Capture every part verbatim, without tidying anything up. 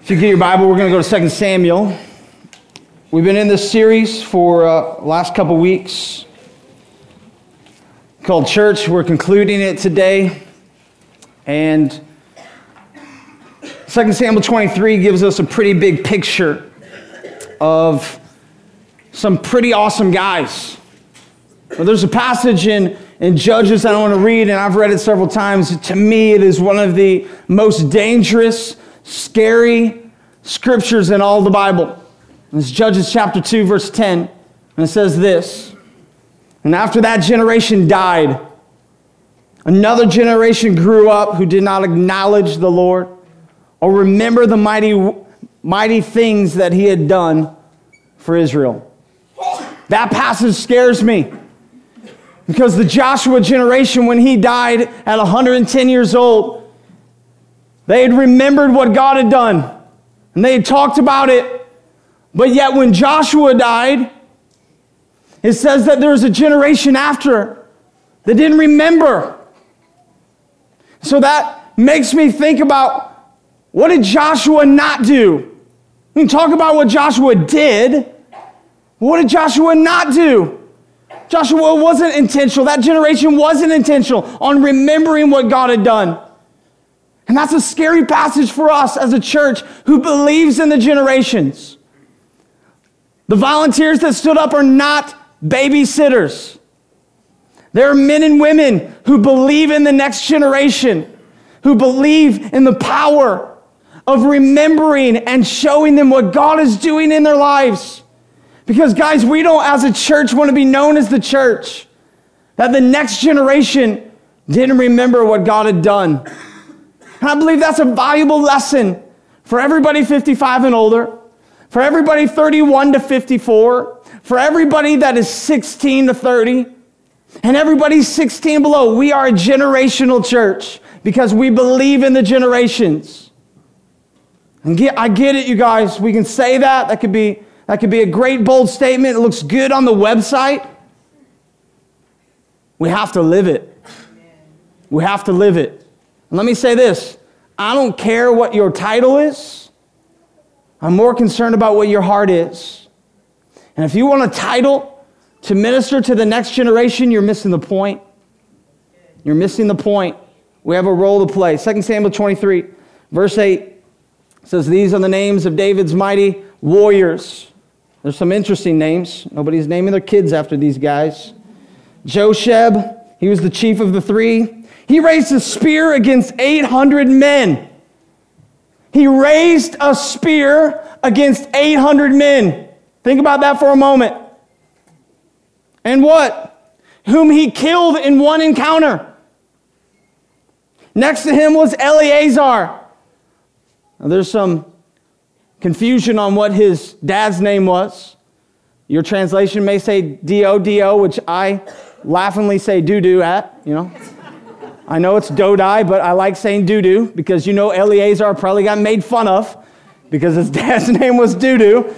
If you get your Bible, we're going to go to Second Samuel. We've been in this series for uh, last couple weeks called Church. We're concluding it today. And Second Samuel twenty-three gives us a pretty big picture of some pretty awesome guys. Well, there's a passage in, in Judges that I want to read, and I've read it several times. To me, it is one of the most dangerous, scary scriptures in all the Bible. It's Judges chapter two, verse ten, and it says this: "And after that generation died, another generation grew up who did not acknowledge the Lord or remember the mighty, mighty things that he had done for Israel." That passage scares me because the Joshua generation, when he died at one hundred ten years old, they had remembered what God had done, and they had talked about it. But yet when Joshua died, it says that there was a generation after that didn't remember. So that makes me think about, what did Joshua not do? We can talk about what Joshua did. What did Joshua not do? Joshua wasn't intentional. That generation wasn't intentional on remembering what God had done. And that's a scary passage for us as a church who believes in the generations. The volunteers that stood up are not babysitters. They're men and women who believe in the next generation, who believe in the power of remembering and showing them what God is doing in their lives. Because, guys, we don't, as a church, want to be known as the church that the next generation didn't remember what God had done. And I believe that's a valuable lesson for everybody fifty-five and older, for everybody thirty-one to fifty-four, for everybody that is sixteen to thirty, and everybody sixteen below. We are a generational church because we believe in the generations. And get, I get it, you guys. We can say that. That could be, that could be a great, bold statement. It looks good on the website. We have to live it. We have to live it. And let me say this. I don't care what your title is. I'm more concerned about what your heart is. And if you want a title to minister to the next generation, you're missing the point. You're missing the point. We have a role to play. Second Samuel twenty-three, verse eight says, "These are the names of David's mighty warriors." There's some interesting names. Nobody's naming their kids after these guys. Josheb, he was the chief of the three. He raised a spear against eight hundred men. He raised a spear against eight hundred men. Think about that for a moment. And what? Whom he killed in one encounter. Next to him was Eleazar. Now, there's some confusion on what his dad's name was. Your translation may say D O D O, which I laughingly say doo-doo at, you know. I know it's Dodai, but I like saying doo-doo because you know Eleazar probably got made fun of because his dad's name was doo-doo.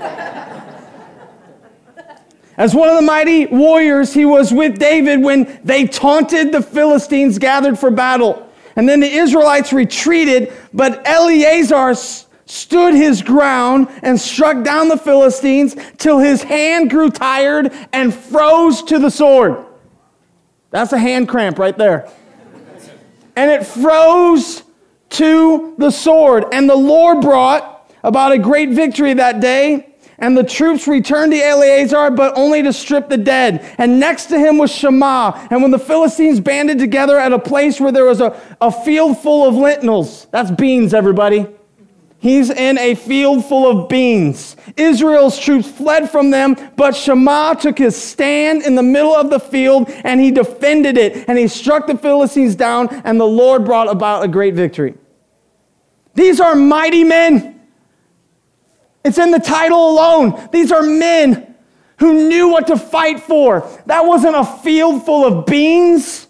As one of the mighty warriors, he was with David when they taunted the Philistines gathered for battle. And then the Israelites retreated, but Eleazar stood his ground and struck down the Philistines till his hand grew tired and froze to the sword. That's a hand cramp right there. And it froze to the sword. And the Lord brought about a great victory that day. And the troops returned to Eleazar, but only to strip the dead. And next to him was Shammah. And when the Philistines banded together at a place where there was a, a field full of lentils. That's beans, everybody. He's in a field full of beans. Israel's troops fled from them, but Shammah took his stand in the middle of the field, and he defended it, and he struck the Philistines down, and the Lord brought about a great victory. These are mighty men. It's in the title alone. These are men who knew what to fight for. That wasn't a field full of beans.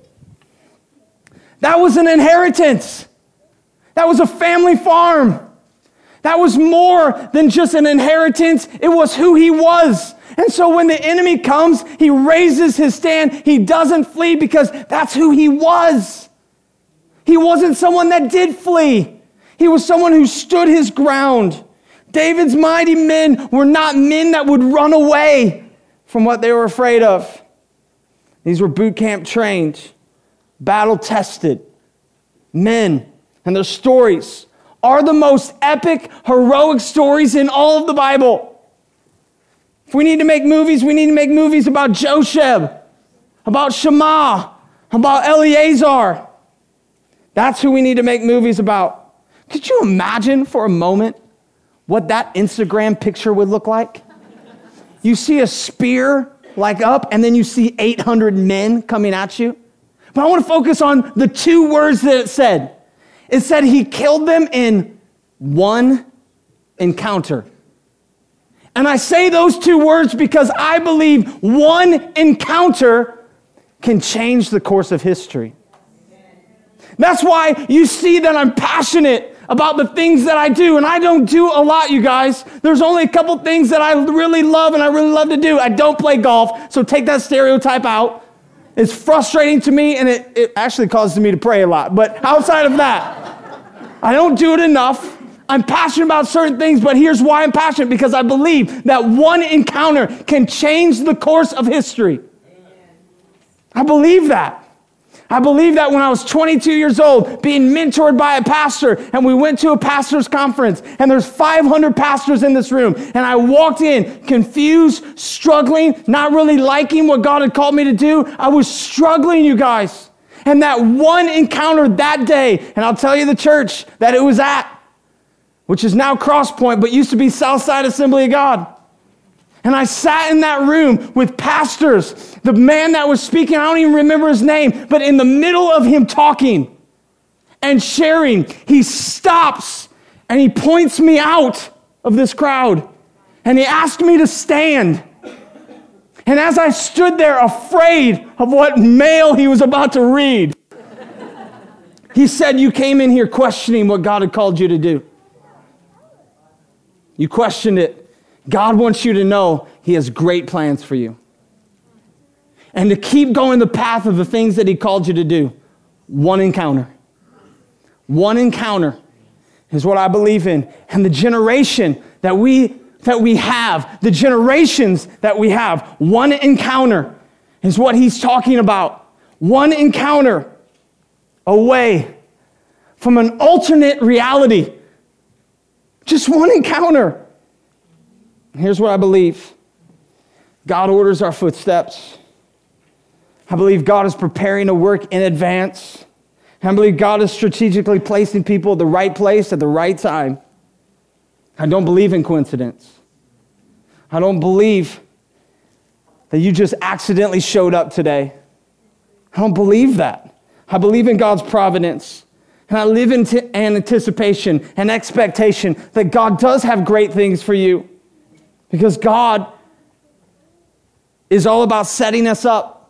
That was an inheritance. That was a family farm. That was more than just an inheritance. It was who he was. And so when the enemy comes, he raises his stand. He doesn't flee because that's who he was. He wasn't someone that did flee. He was someone who stood his ground. David's mighty men were not men that would run away from what they were afraid of. These were boot camp trained, battle tested men, and their stories are the most epic, heroic stories in all of the Bible. If we need to make movies, we need to make movies about Josheb, about Shammah, about Eleazar. That's who we need to make movies about. Could you imagine for a moment what that Instagram picture would look like? You see a spear like up, and then you see eight hundred men coming at you. But I want to focus on the two words that it said. It said he killed them in one encounter. And I say those two words because I believe one encounter can change the course of history. That's why you see that I'm passionate about the things that I do. And I don't do a lot, you guys. There's only a couple things that I really love and I really love to do. I don't play golf, so take that stereotype out. It's frustrating to me, and it, it actually causes me to pray a lot. But outside of that, I don't do it enough. I'm passionate about certain things, but here's why I'm passionate, because I believe that one encounter can change the course of history. I believe that. I believe that when I was twenty-two years old, being mentored by a pastor, and we went to a pastor's conference, and there's five hundred pastors in this room, and I walked in confused, struggling, not really liking what God had called me to do. I was struggling, you guys. And that one encounter that day, and I'll tell you the church that it was at, which is now Cross Point, but used to be Southside Assembly of God. And I sat in that room with pastors. The man that was speaking, I don't even remember his name, but in the middle of him talking and sharing, he stops and he points me out of this crowd. And he asked me to stand. And as I stood there afraid of what mail he was about to read, he said, "You came in here questioning what God had called you to do. You questioned it. God wants you to know he has great plans for you. And to keep going the path of the things that he called you to do. One encounter. One encounter is what I believe in. And the generation that we that we have, the generations that we have, one encounter is what he's talking about. One encounter away from an alternate reality. Just one encounter. Here's what I believe. God orders our footsteps. I believe God is preparing a work in advance. I believe God is strategically placing people at the right place at the right time. I don't believe in coincidence. I don't believe that you just accidentally showed up today. I don't believe that. I believe in God's providence. And I live in t- anticipation and expectation that God does have great things for you. Because God is all about setting us up.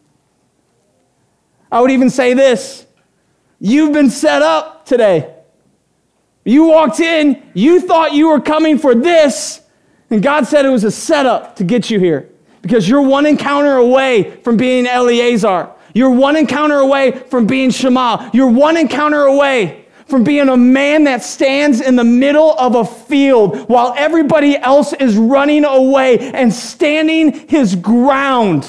I would even say this. You've been set up today. You walked in, you thought you were coming for this, and God said it was a setup to get you here. Because you're one encounter away from being Eleazar. You're one encounter away from being Shammah. You're one encounter away from being a man that stands in the middle of a field while everybody else is running away and standing his ground.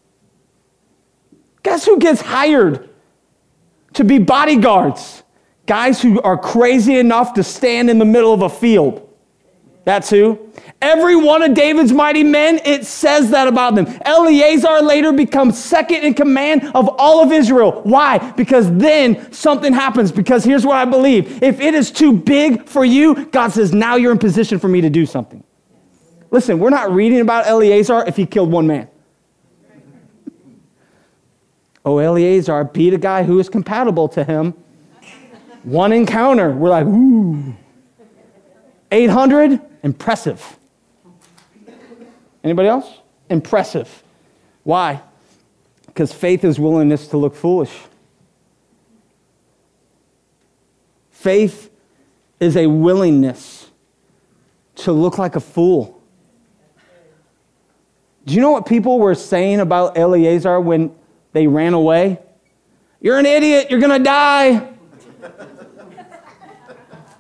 Guess who gets hired to be bodyguards? Guys who are crazy enough to stand in the middle of a field. That's who. Every one of David's mighty men, it says that about them. Eleazar later becomes second in command of all of Israel. Why? Because then something happens. Because here's what I believe. If it is too big for you, God says, now you're in position for me to do something. Listen, we're not reading about Eleazar if he killed one man. Oh, Eleazar beat a guy who is compatible to him. One encounter. We're like, ooh. eight hundred? Impressive. Anybody else? Impressive. Why? Because faith is willingness to look foolish. Faith is a willingness to look like a fool. Do you know what people were saying about Eleazar when they ran away? You're an idiot. You're going to die.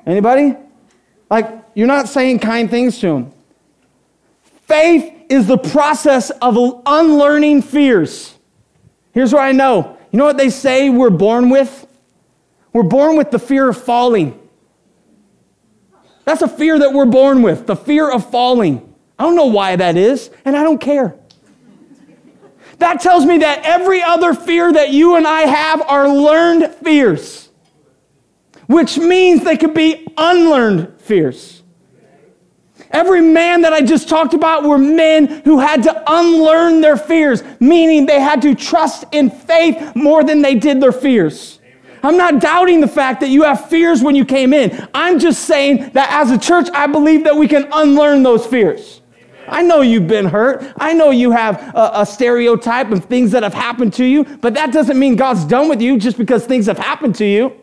Anybody? Like, you're not saying kind things to him. Faith is the process of unlearning fears. Here's what I know. You know what they say we're born with? We're born with the fear of falling. That's a fear that we're born with, the fear of falling. I don't know why that is, and I don't care. That tells me that every other fear that you and I have are learned fears, which means they could be unlearned fears. Every man that I just talked about were men who had to unlearn their fears, meaning they had to trust in faith more than they did their fears. I'm not doubting the fact that you have fears when you came in. I'm just saying that as a church, I believe that we can unlearn those fears. I know you've been hurt. I know you have a, a stereotype of things that have happened to you, but that doesn't mean God's done with you just because things have happened to you.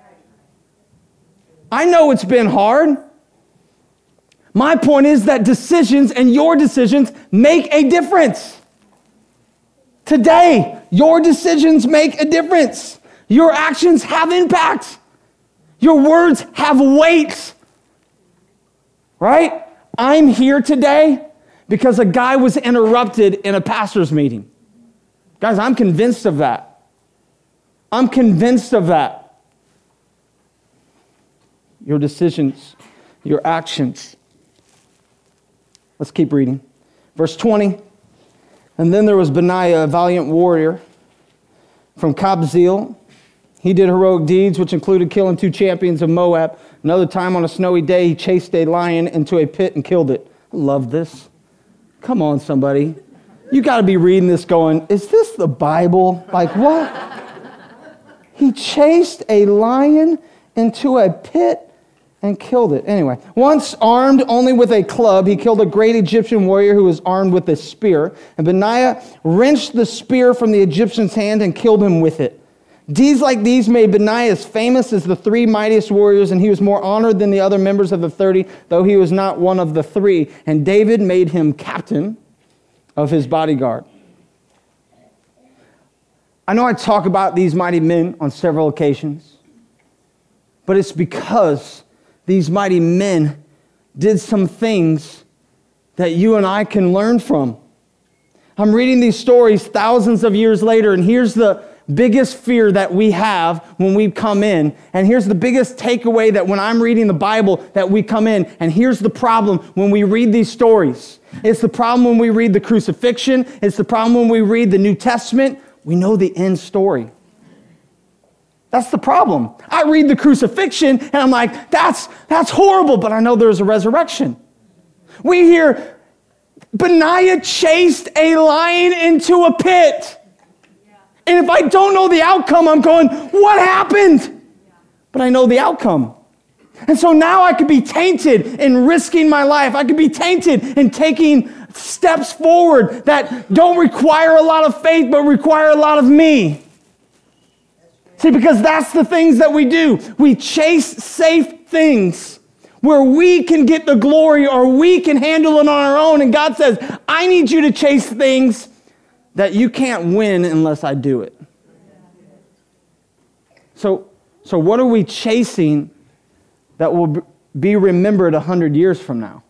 I know it's been hard. My point is that decisions and your decisions make a difference. Today, your decisions make a difference. Your actions have impact. Your words have weight. Right? I'm here today because a guy was interrupted in a pastor's meeting. Guys, I'm convinced of that. I'm convinced of that. Your decisions, your actions. Let's keep reading. Verse twenty. And then there was Benaiah, a valiant warrior from Kabzeel. He did heroic deeds, which included killing two champions of Moab. Another time on a snowy day, he chased a lion into a pit and killed it. I love this. Come on, somebody. You got to be reading this going, is this the Bible? Like what? He chased a lion into a pit and killed it. Anyway, once armed only with a club, he killed a great Egyptian warrior who was armed with a spear. And Benaiah wrenched the spear from the Egyptian's hand and killed him with it. Deeds like these made Benaiah as famous as the three mightiest warriors, and he was more honored than the other members of the thirty, though he was not one of the three. And David made him captain of his bodyguard. I know I talk about these mighty men on several occasions, but it's because these mighty men did some things that you and I can learn from. I'm reading these stories thousands of years later, and here's the biggest fear that we have when we come in. And here's the biggest takeaway that when I'm reading the Bible that we come in. And here's the problem when we read these stories. It's the problem when we read the crucifixion. It's the problem when we read the New Testament. We know the end story. That's the problem. I read the crucifixion and I'm like, that's, that's horrible, but I know there's a resurrection. We hear Benaiah chased a lion into a pit. And if I don't know the outcome, I'm going, what happened? But I know the outcome. And so now I could be tainted in risking my life. I could be tainted in taking steps forward that don't require a lot of faith, but require a lot of me. See, because that's the things that we do. We chase safe things where we can get the glory or we can handle it on our own. And God says, I need you to chase things that you can't win unless I do it. So, so what are we chasing that will be remembered a hundred years from now?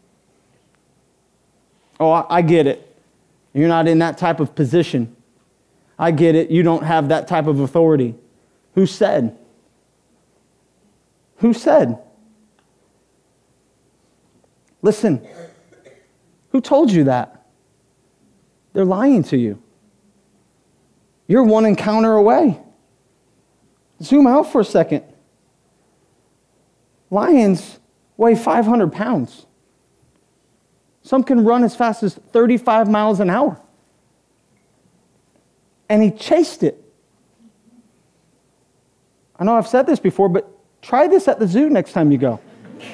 Oh, I, I get it. You're not in that type of position. I get it. You don't have that type of authority. Who said? Who said? Listen, who told you that? They're lying to you. You're one encounter away. Zoom out for a second. Lions weigh five hundred pounds. Some can run as fast as thirty-five miles an hour. And he chased it. I know I've said this before, but try this at the zoo next time you go.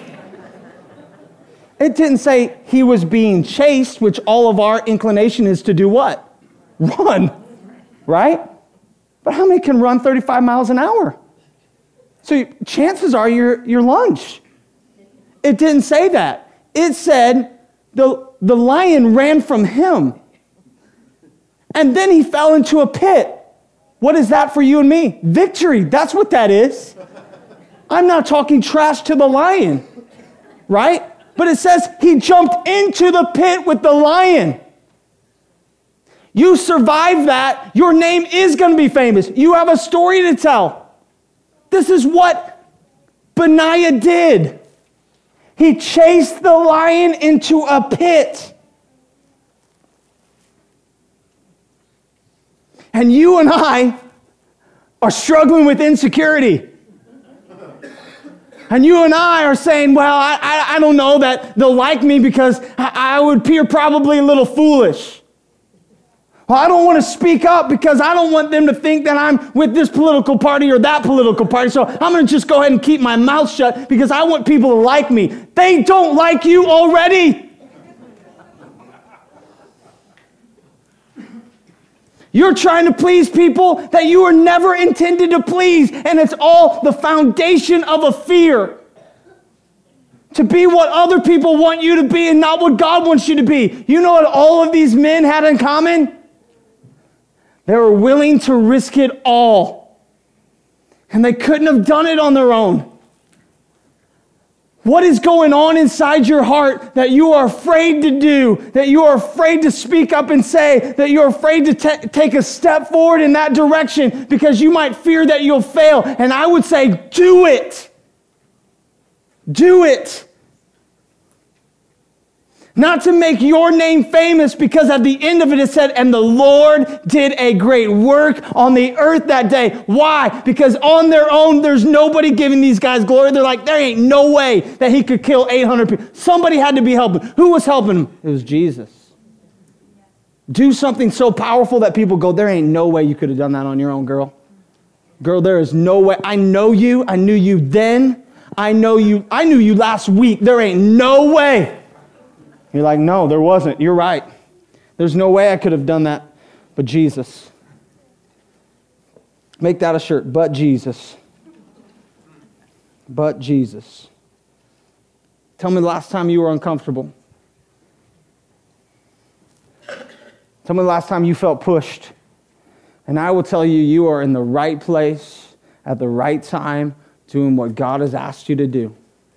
It didn't say he was being chased, which all of our inclination is to do what? Run, right? But how many can run thirty-five miles an hour? So chances are you're, you're lunch. It didn't say that. It said the, the lion ran from him. And then he fell into a pit. What is that for you and me? Victory. That's what that is. I'm not talking trash to the lion, right? But it says he jumped into the pit with the lion. You survive that, your name is going to be famous. You have a story to tell. This is what Benaiah did. He chased the lion into a pit. And you and I are struggling with insecurity. And you and I are saying, well, I, I, I don't know that they'll like me because I, I would appear probably a little foolish. Well, I don't want to speak up because I don't want them to think that I'm with this political party or that political party. So I'm going to just go ahead and keep my mouth shut because I want people to like me. They don't like you already. You're trying to please people that you were never intended to please. And it's all the foundation of a fear. To be what other people want you to be and not what God wants you to be. You know what all of these men had in common? They were willing to risk it all. And they couldn't have done it on their own. What is going on inside your heart that you are afraid to do, that you are afraid to speak up and say, that you're afraid to te- take a step forward in that direction because you might fear that you'll fail? And I would say, do it. Do it. Not to make your name famous, because at the end of it, it said, and the Lord did a great work on the earth that day. Why? Because on their own, there's nobody giving these guys glory. They're like, there ain't no way that he could kill eight hundred people. Somebody had to be helping. Who was helping him? It was Jesus. Do something so powerful that people go, there ain't no way you could have done that on your own, girl. Girl, there is no way. I know you. I knew you then. I know you. I knew you last week. There ain't no way. You're like, no, there wasn't. You're right. There's no way I could have done that. But Jesus. Make that a shirt. But Jesus. But Jesus. Tell me the last time you were uncomfortable. Tell me the last time you felt pushed. And I will tell you, you are in the right place at the right time doing what God has asked you to do.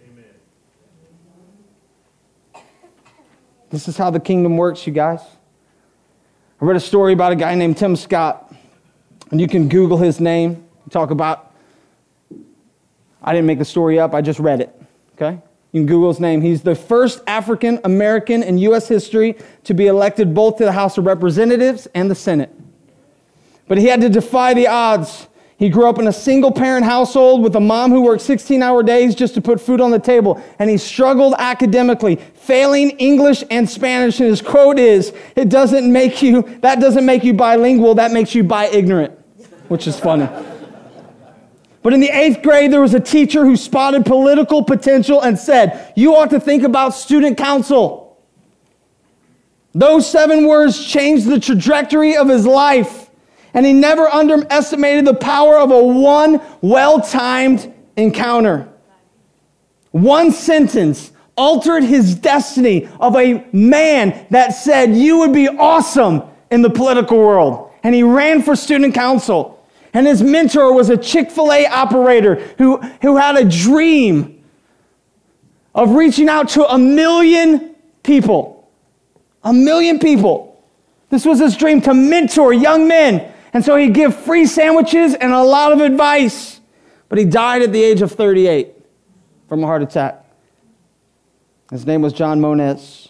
This is how the kingdom works, you guys. I read a story about a guy named Tim Scott, and you can Google his name. Talk about, I didn't make the story up, I just read it, okay? You can Google his name. He's the first African American in U S history to be elected both to the House of Representatives and the Senate. But he had to defy the odds. He grew up in a single-parent household with a mom who worked sixteen-hour days just to put food on the table. And he struggled academically, failing English and Spanish. And his quote is, it doesn't make you, that doesn't make you bilingual, that makes you bi-ignorant, which is funny. But in the eighth grade, there was a teacher who spotted political potential and said, you ought to think about student council. Those seven words changed the trajectory of his life. And he never underestimated the power of a one well-timed encounter. One sentence altered his destiny of a man that said, you would be awesome in the political world. And he ran for student council. And his mentor was a Chick-fil-A operator who, who had a dream of reaching out to a million people. A million people. This was his dream, to mentor young men. And so he'd give free sandwiches and a lot of advice. But he died at the age of thirty-eight from a heart attack. His name was John Moniz.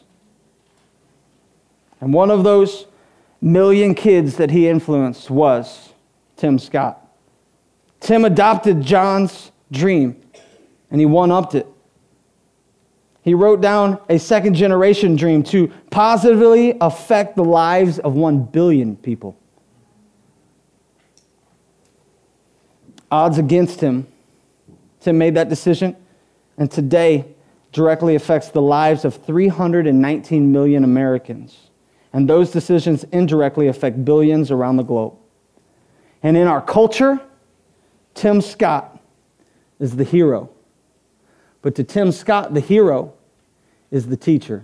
And one of those million kids that he influenced was Tim Scott. Tim adopted John's dream, and he one-upped it. He wrote down a second-generation dream to positively affect the lives of one billion people. Odds against him, Tim made that decision, and today directly affects the lives of three hundred nineteen million Americans. And those decisions indirectly affect billions around the globe. And in our culture, Tim Scott is the hero. But to Tim Scott, the hero is the teacher.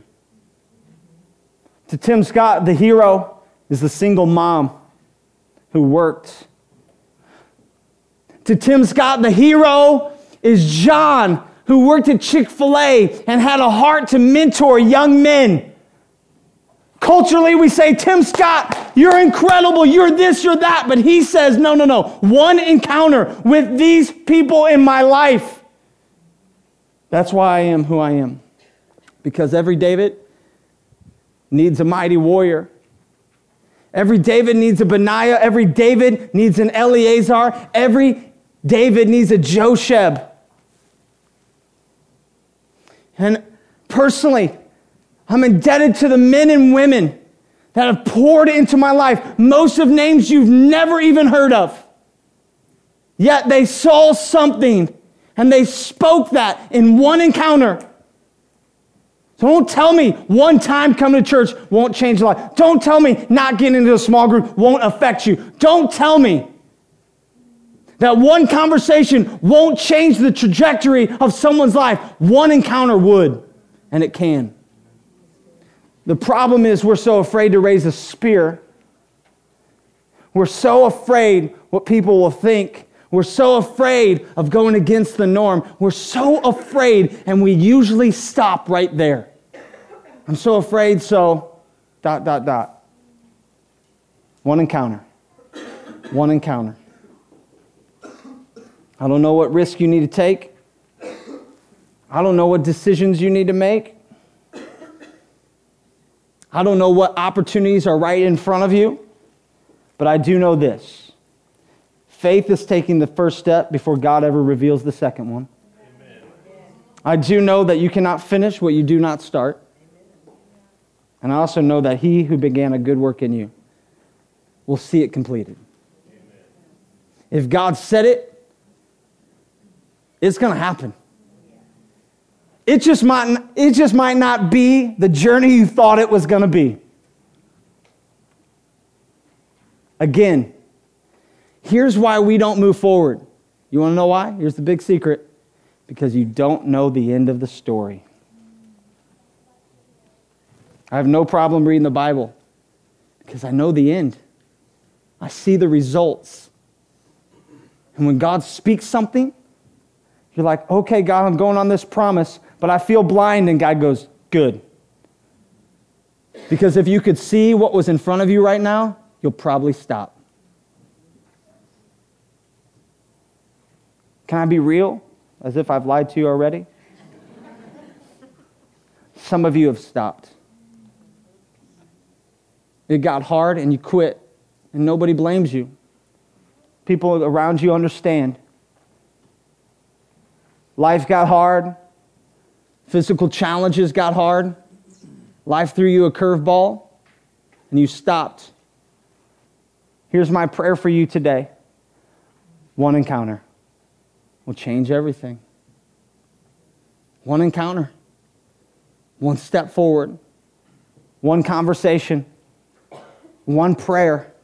To Tim Scott, the hero is the single mom who worked. To Tim Scott, the hero is John, who worked at Chick-fil-A and had a heart to mentor young men. Culturally, we say, Tim Scott, you're incredible, you're this, you're that. But he says, no, no, no. One encounter with these people in my life. That's why I am who I am. Because every David needs a mighty warrior. Every David needs a Benaiah. Every David needs an Eleazar. Every David needs a Josheb. And personally, I'm indebted to the men and women that have poured into my life, most of names you've never even heard of. Yet they saw something and they spoke that in one encounter. So don't tell me one time coming to church won't change your life. Don't tell me not getting into a small group won't affect you. Don't tell me that one conversation won't change the trajectory of someone's life. One encounter would, and it can. The problem is we're so afraid to raise a spear. We're so afraid what people will think. We're so afraid of going against the norm. We're so afraid, and we usually stop right there. I'm so afraid, so dot, dot, dot. One encounter. One encounter. I don't know what risk you need to take. I don't know what decisions you need to make. I don't know what opportunities are right in front of you. But I do know this. Faith is taking the first step before God ever reveals the second one. Amen. I do know that you cannot finish what you do not start. And I also know that he who began a good work in you will see it completed. Amen. If God said it, it's going to happen. It just might, it just might not be the journey you thought it was going to be. Again, here's why we don't move forward. You want to know why? Here's the big secret. Because you don't know the end of the story. I have no problem reading the Bible because I know the end. I see the results. And when God speaks something, you're like, okay, God, I'm going on this promise, but I feel blind, and God goes, good. Because if you could see what was in front of you right now, you'll probably stop. Can I be real? As if I've lied to you already? Some of you have stopped. It got hard and you quit, and nobody blames you. People around you understand. Life got hard. Physical challenges got hard. Life threw you a curveball, and you stopped. Here's my prayer for you today. One encounter will change everything. One encounter. One step forward. One conversation. One prayer.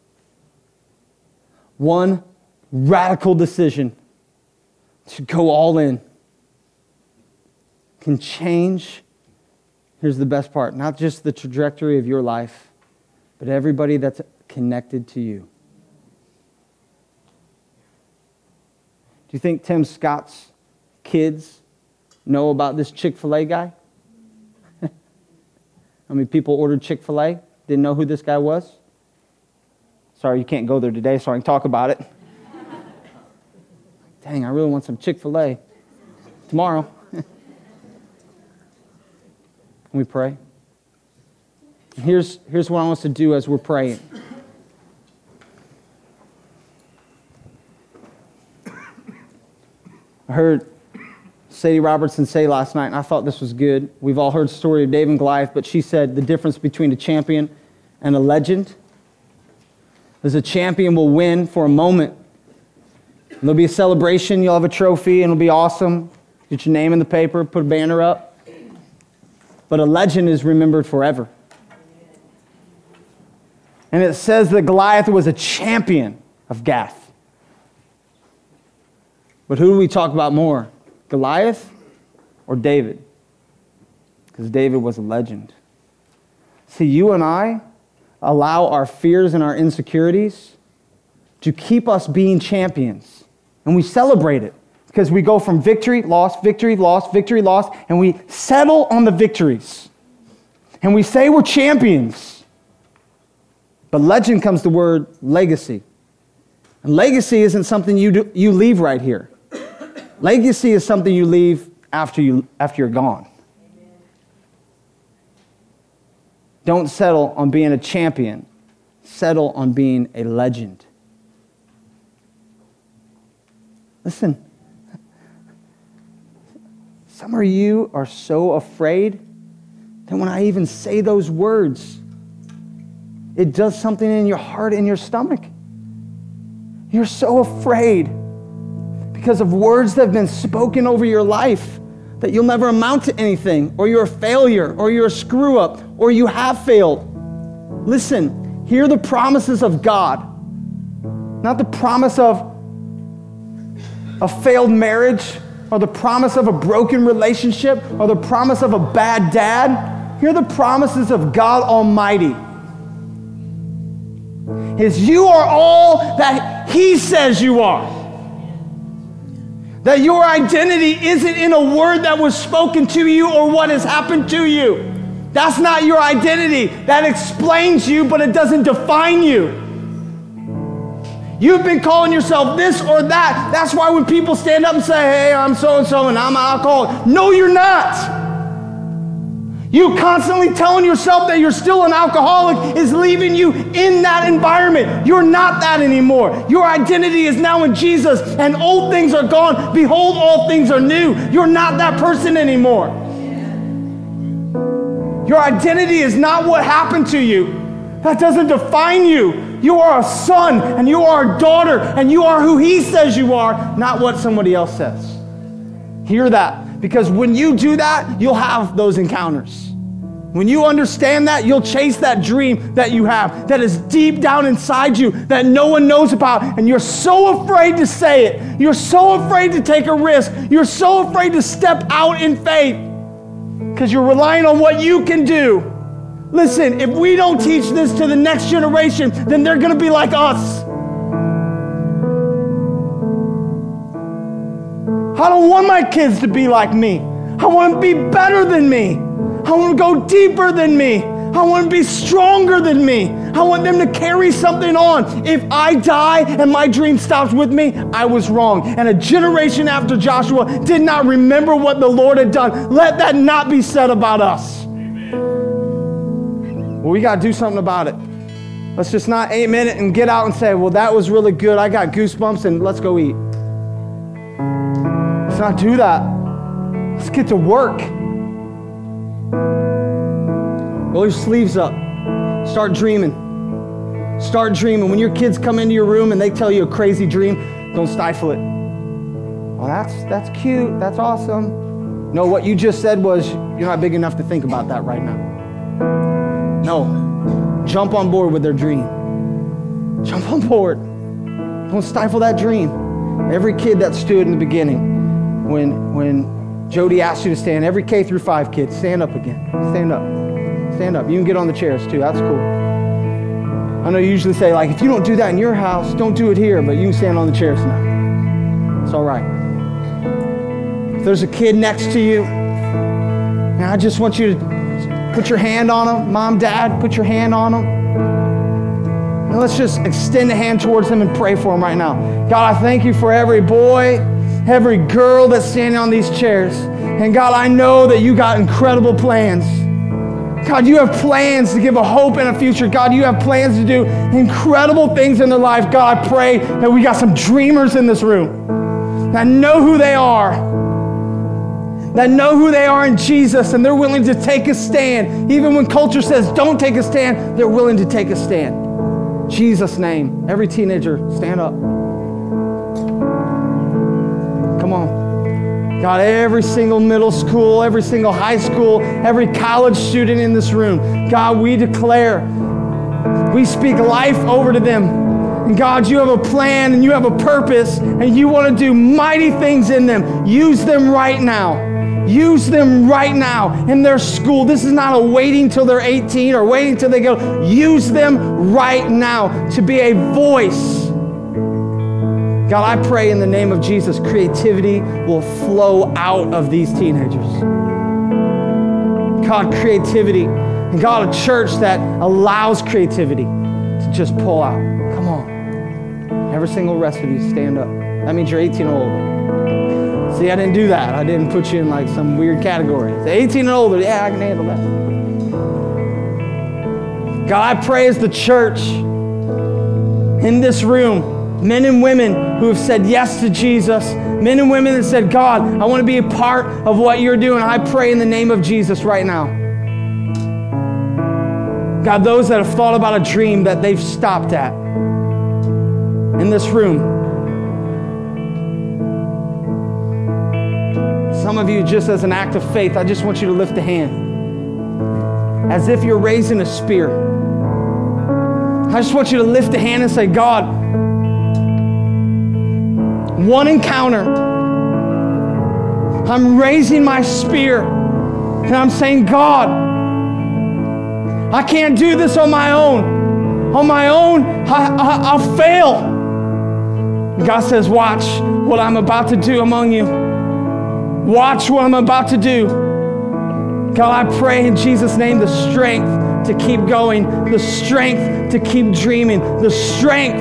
One radical decision to go all in can change, here's the best part, not just the trajectory of your life, but everybody that's connected to you. Do you think Tim Scott's kids know about this Chick-fil-A guy? How many people ordered Chick-fil-A? Didn't know who this guy was? Sorry, you can't go there today, so I can talk about it. Dang, I really want some Chick-fil-A tomorrow. Can we pray? Here's, here's what I want us to do as we're praying. I heard Sadie Robertson say last night, and I thought this was good. We've all heard the story of David and Goliath, but she said the difference between a champion and a legend is a champion will win for a moment. And there'll be a celebration, you'll have a trophy, and it'll be awesome. Get your name in the paper, put a banner up. But a legend is remembered forever. And it says that Goliath was a champion of Gath. But who do we talk about more? Goliath or David? Because David was a legend. See, you and I allow our fears and our insecurities to keep us being champions. And we celebrate it. Because we go from victory, loss, victory, loss, victory, loss, and we settle on the victories. And we say we're champions. But legend comes the word legacy. And legacy isn't something you do, you leave right here. Legacy is something you leave after, you, after you're gone. Don't settle on being a champion. Settle on being a legend. Listen, some of you are so afraid that when I even say those words, it does something in your heart and your stomach. You're so afraid because of words that have been spoken over your life that you'll never amount to anything, or you're a failure, or you're a screw up, or you have failed. Listen, hear the promises of God, not the promise of a failed marriage, or the promise of a broken relationship, or the promise of a bad dad. Hear the promises of God Almighty. Is you are all that He says you are. That your identity isn't in a word that was spoken to you or what has happened to you. That's not your identity. That explains you, but it doesn't define you. You've been calling yourself this or that. That's why when people stand up and say, hey, I'm so-and-so and I'm an alcoholic. No, you're not. You constantly telling yourself that you're still an alcoholic is leaving you in that environment. You're not that anymore. Your identity is now in Jesus, and old things are gone. Behold, all things are new. You're not that person anymore. Your identity is not what happened to you. That doesn't define you. You are a son, and you are a daughter, and you are who He says you are, not what somebody else says. Hear that. Because when you do that, you'll have those encounters. When you understand that, you'll chase that dream that you have, that is deep down inside you, that no one knows about, and you're so afraid to say it. You're so afraid to take a risk. You're so afraid to step out in faith because you're relying on what you can do. Listen, if we don't teach this to the next generation, then they're going to be like us. I don't want my kids to be like me. I want them to be better than me. I want to go deeper than me. I want to be stronger than me. I want them to carry something on. If I die and my dream stops with me, I was wrong. And a generation after Joshua did not remember what the Lord had done. Let that not be said about us. Amen. Well, we got to do something about it. Let's just not amen it and get out and say, well, that was really good. I got goosebumps, and let's go eat. Let's not do that. Let's get to work. Roll your sleeves up. Start dreaming. Start dreaming. When your kids come into your room and they tell you a crazy dream, don't stifle it. Well, that's that's cute. That's awesome. No, what you just said was, you're not big enough to think about that right now. No. Jump on board with their dream. Jump on board. Don't stifle that dream. Every kid that stood in the beginning, when when Jody asked you to stand, every K through five kid, stand up again. Stand up. Stand up. You can get on the chairs too. That's cool. I know you usually say, like, if you don't do that in your house, don't do it here, but you can stand on the chairs now. It's all right. If there's a kid next to you, and I just want you to put your hand on them. Mom, Dad, put your hand on them. And let's just extend a hand towards them and pray for them right now. God, I thank you for every boy, every girl that's standing on these chairs. And God, I know that you got incredible plans. God, you have plans to give a hope and a future. God, you have plans to do incredible things in their life. God, I pray that we got some dreamers in this room that know who they are, that know who they are in Jesus, and they're willing to take a stand. Even when culture says don't take a stand, they're willing to take a stand. In Jesus' name. Every teenager, stand up. Come on. God, every single middle school, every single high school, every college student in this room, God, we declare, we speak life over to them. And God, you have a plan and you have a purpose and you want to do mighty things in them. Use them right now. Use them right now in their school. This is not a waiting till they're eighteen or waiting till they go. Use them right now to be a voice God, I pray in the name of Jesus, creativity will flow out of these teenagers. God, creativity. And God, a church that allows creativity to just pull out. Come on. Every single rest of you, stand up. That means you're eighteen or older. See, I didn't do that. I didn't put you in like some weird category. eighteen and older, yeah, I can handle that. God, I pray as the church in this room, men and women who have said yes to Jesus, men and women that said, God, I want to be a part of what you're doing. I pray in the name of Jesus right now. God, those that have thought about a dream that they've stopped at in this room. Some of you, just as an act of faith, I just want you to lift a hand as if you're raising a spear. I just want you to lift a hand and say, God, one encounter. I'm raising my spear and I'm saying, God, I can't do this on my own. On my own, I, I, I'll fail. And God says, watch what I'm about to do among you. Watch what I'm about to do. God, I pray in Jesus' name the strength to keep going, the strength to keep dreaming, the strength.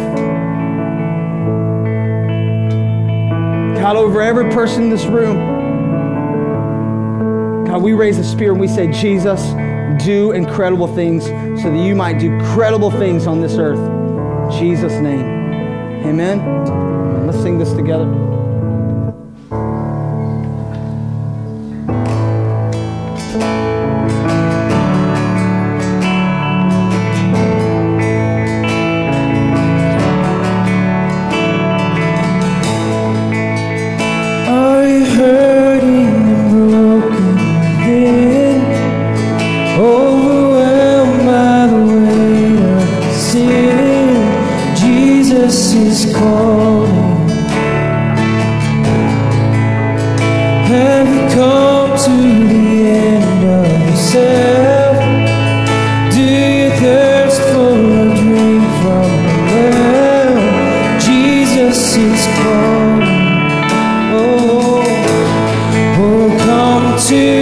God, over every person in this room, God, we raise a spear and we say, Jesus, do incredible things so that you might do credible things on this earth. In Jesus' name, amen. Let's sing this together. To